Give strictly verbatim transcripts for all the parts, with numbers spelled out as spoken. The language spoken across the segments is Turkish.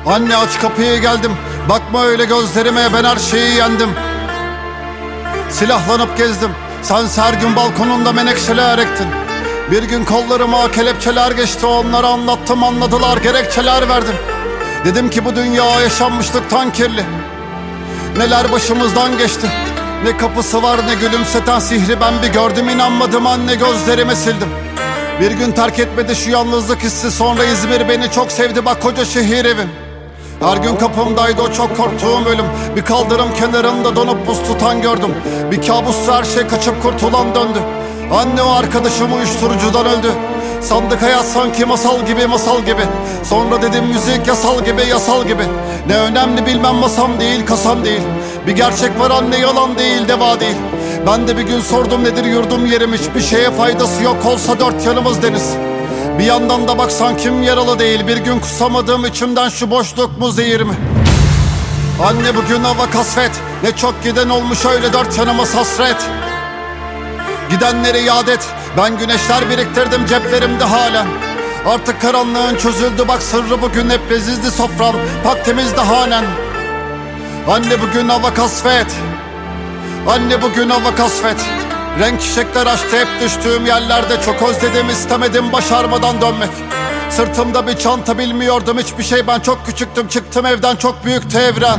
Anne aç kapıyı geldim, bakma öyle gözlerime, ben her şeyi yendim. Silahlanıp gezdim, sen her gün balkonunda menekşeler ektin. Bir gün kollarıma kelepçeler geçti, onlara anlattım, anladılar, gerekçeler verdim. Dedim ki bu dünya yaşanmışlıktan kirli. Neler başımızdan geçti, ne kapısı var ne gülümseten sihri ben bir gördüm, inanmadım anne, gözlerimi sildim. Bir gün terk etmedi şu yalnızlık hissi, sonra İzmir beni çok sevdi, bak koca şehir evim. Her gün kapımdaydı o çok korktuğum ölüm. Bir kaldırım kenarında donup buz tutan gördüm. Bir kabusta her şey kaçıp kurtulan döndü. Anne o arkadaşım uyuşturucudan öldü. Sandık hayat sanki masal gibi, masal gibi. Sonra dedim müzik yasal gibi, yasal gibi. Ne önemli bilmem, masam değil, kasam değil. Bir gerçek var anne, yalan değil, deva değil. Ben de bir gün sordum nedir yurdum yerim, hiçbir şeye faydası yok olsa dört yanımız deniz. Bir yandan da baksan kim yaralı değil, bir gün kusamadığım içimden şu boşluk mu zehir mi? Anne bugün hava kasvet, ne çok giden olmuş öyle dört yanımız hasret. Gidenleri yad et, ben güneşler biriktirdim ceplerimde halen. Artık karanlığın çözüldü bak sırrı bugün hep lezizdi sofram, pak temizdi hanen. Anne bugün hava kasvet, anne bugün hava kasvet. Renk çiçekler açtı hep düştüğüm yerlerde, çok özledim istemedim başarmadan dönmek. Sırtımda bir çanta, bilmiyordum hiçbir şey, ben çok küçüktüm, çıktım evden, çok büyüktü evren.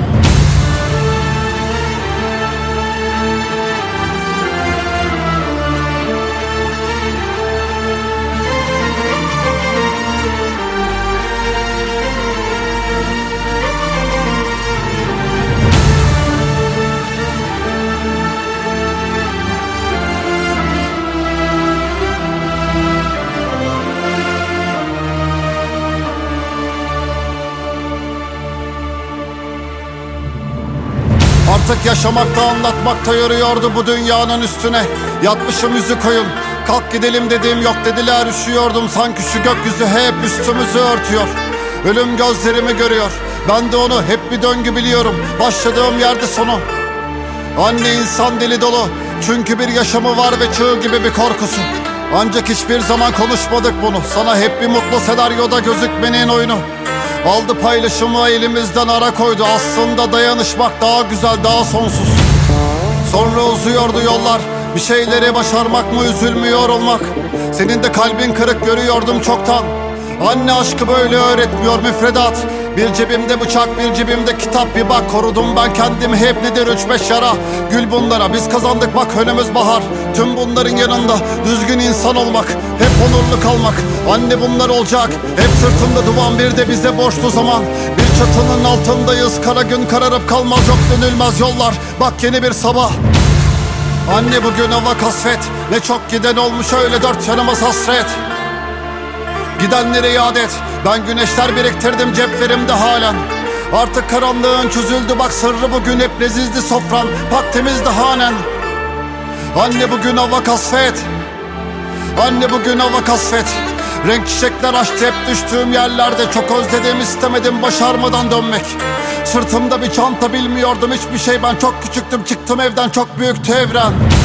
Artık yaşamakta, anlatmakta yoruyordu bu dünyanın üstüne. Yatmışım yüzü koyun, kalk gidelim dediğim yok dediler, üşüyordum sanki şu gökyüzü hep üstümüzü örtüyor. Ölüm gözlerimi görüyor, ben de onu hep bir döngü biliyorum, başladığım yerde sonu. Anne insan deli dolu, çünkü bir yaşamı var ve çığ gibi bir korkusu. Ancak hiçbir zaman konuşmadık bunu, sana hep bir mutlu senaryoda gözükmenin oyunu. Aldı paylaşımı elimizden ara koydu, aslında dayanışmak daha güzel, daha sonsuz. Sonra uzuyordu yollar, bir şeyleri başarmak mı, üzülmüyor olmak. Senin de kalbin kırık görüyordum çoktan. Anne aşkı böyle öğretmiyor müfredat. Bir cebimde bıçak, bir cebimde kitap, bir bak korudum ben kendimi hep, nedir üç beş yara. Gül bunlara, biz kazandık bak önümüz bahar. Tüm bunların yanında düzgün insan olmak, hep onurlu kalmak. Anne bunlar olacak, hep sırtımda duman, bir de bize borçlu zaman. Bir çatının altındayız, kara gün kararıp kalmaz, yok dönülmez yollar. Bak yeni bir sabah. Anne bugün hava kasvet, ne çok giden olmuş öyle dört yanımız hasret. Gidenleri yad et, ben güneşler biriktirdim ceplerimde halen. Artık karanlığın çözüldü bak sırrı bugün hep lezizdi sofran, pak temizdi hanen. Anne bugün hava kasvet, anne bugün hava kasvet. Renk çiçekler açtı hep düştüğüm yerlerde, çok özledim istemedim başarmadan dönmek. Sırtımda bir çanta, bilmiyordum hiçbir şey, ben çok küçüktüm, çıktım evden, çok büyüktü evren.